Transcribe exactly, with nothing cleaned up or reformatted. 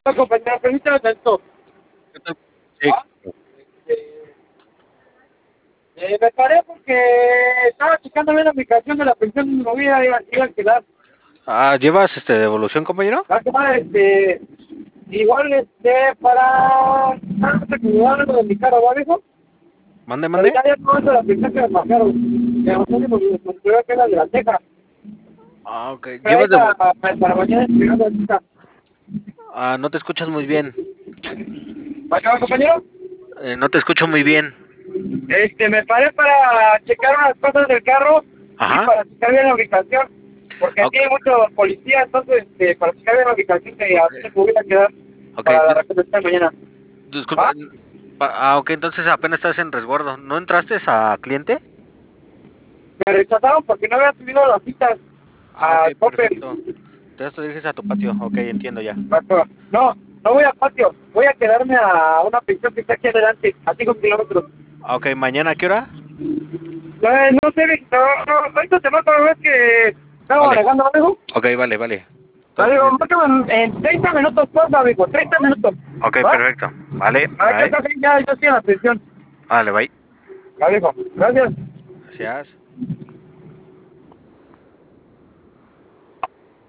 tal, compañero? Permítame tanto. ¿Qué tal? Sí. Ah, este, eh, me paré porque estaba checando bien la aplicación de la pensión de mi movida, iba, iba a quedar. Ah, ¿llevas este devolución, compañero? Va a quedar, este, igual, este, para, no sé cómo algo de mi carro, ¿vale, hijo? Mande, Pero mande. ya, ya no ando la pensión que me pasaron. Ya no sé si me me que la de la teja. Ah, ok. Pero ahí ¿Llevas devo- para, para, para mañana, llegando a cita. Ah, no te escuchas muy bien. ¿Va a quedar, compañero? Eh, no te escucho muy bien. Este, me paré para checar unas cosas del carro y Ajá. para checar bien la ubicación, porque aquí Ok, hay muchos policías, entonces, este, para checar bien la ubicación que a ok. veces me voy a quedar Ok, para la dis- representación de mañana. disculpa. ¿Va? n- pa- Ah, ok, entonces apenas estás en resguardo. ¿No entraste a cliente? Me rechazaron porque no había subido las citas Ah, ok, al tope. perfecto. Entonces te diriges a tu patio. Ok, entiendo ya. No, no voy a patio, voy a quedarme a una pensión que está aquí adelante, a cinco kilómetros. Ah, ok, ¿mañana a qué hora? No, no sé, no, no, ahorita te mato, ¿ves que estaba Vale. manejando, amigo? Ok, vale, vale. Entonces, Amigo, este, márcame en en treinta minutos, por amigo, treinta minutos. ok, ¿Va? perfecto. Vale, Ah, ya bye. está, ya, ya estoy en la pensión. Vale, bye. Vale, hijo. Gracias. Gracias.